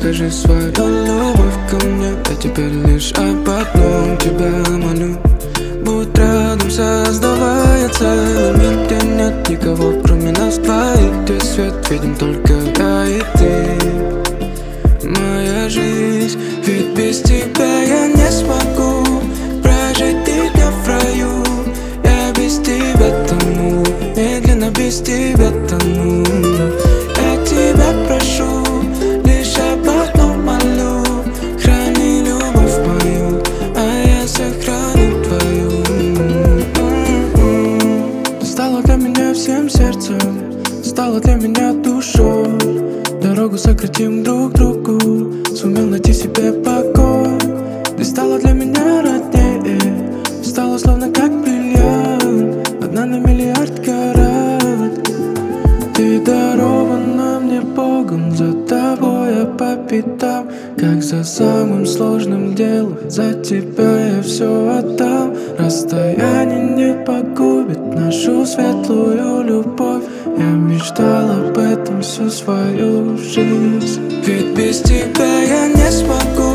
покажи свою любовь ко мне. Я теперь лишь об одном тебя молю: будь рядом, создавая целый мир, где нет никого, кроме нас двоих, где свет видим только я и ты. Моя жизнь, ведь без тебя я не смогу прожить и дня в раю. Я без тебя тону, медленно без тебя тону. Я тебя прошу, лишь об одном молю: храни любовь мою, а я сохраню твою. Ты стала для меня всем сердцем, стала для меня душой. Дорогу сократим друг другу, сумел найти себе покой. Ты стала для меня роднее, стала словно как бриллиант, одна на миллиард карат. Ты дарована мне Богом, за тобой я по пятам, как за самым сложным делом. За тебя я все отдам. Расстояние не погубит нашу светлую любовь. Я мечтал об этом всю свою жизнь. Ведь без тебя я не смогу